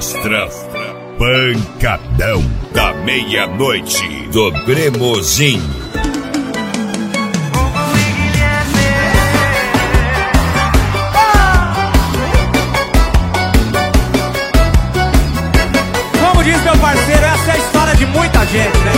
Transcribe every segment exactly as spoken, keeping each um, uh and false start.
Mostra Pancadão da Meia-Noite do Cremosinho. Como diz meu parceiro, essa é a história de muita gente, né?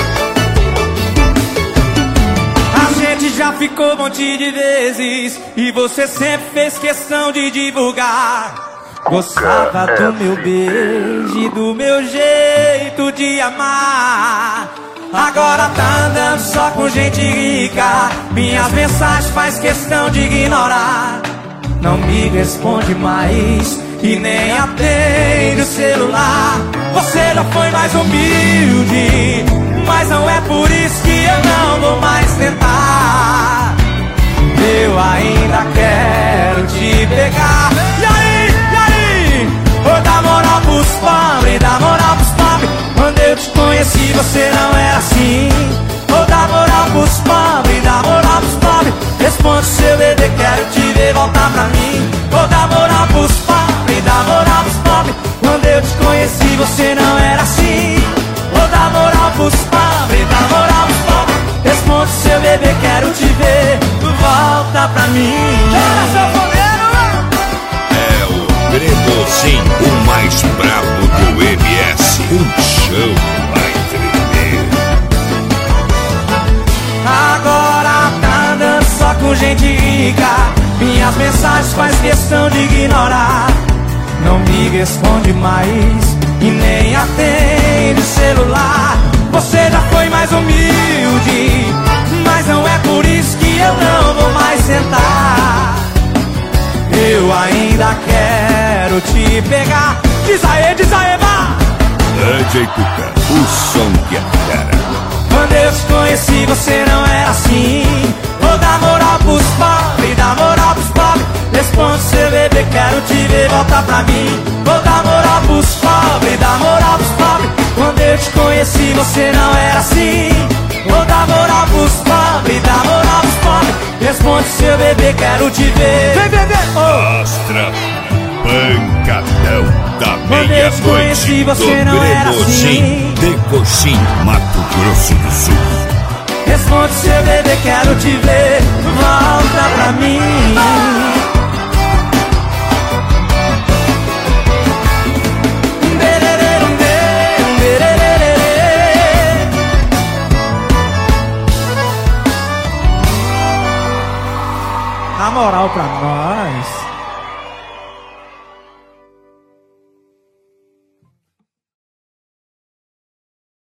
A gente já ficou um monte de vezes e você sempre fez questão de divulgar. Gostava do meu beijo e do meu jeito de amar. Agora tá andando só com gente rica, minhas mensagens faz questão de ignorar. Não me responde mais e nem atende o celular. Você já foi mais humilde, mas não é por isso que eu não vou mais tentar. Eu ainda quero te pegar. E aí, e aí? Vou dar moral pros pobres, dar moral pros pobres. Quando eu te conheci você não era assim. Vou dar moral pros pobres, dar moral pros pobres. Responde seu bebê, quero te ver voltar pra mim. Vou dar moral pros pobres, dar moral pros pobres. Quando eu te conheci você não era assim. Vou dar moral pros pobres, dar moral pros pobres. Responde seu bebê, quero te ver, volta pra mim. É o Cremosinho, o mais brabo do M S. O chão vai tremer. Agora tá andando só com gente rica, minhas mensagens faz questão de ignorar. Não me responde mais e nem atende o celular. Você já foi mais humilde, mas não é por isso que eu não vou mais sentar. Eu ainda quero te pegar. Diz aê, diz aê, vá! D J Tuca, o som que é fera. Quando eu te conheci você não era assim. Vou dar moral pros pobres, dar moral pros pobres. Responde seu bebê, quero te ver, volta pra mim. Vou dar moral pros pobres, dar moral pros pobres. Quando eu te conheci você não era assim. Vou dar moral pros pobres, dar moral pros pobres. Responde seu bebê, quero te ver. Vem, vem, vem. Oh. Mostra Pancadão da Quando eu te conheci Meia-Noite você do não era assim. Cremosinho de Coxim, Mato Grosso do Sul. Responde seu bebê, quero te ver, volta pra mim.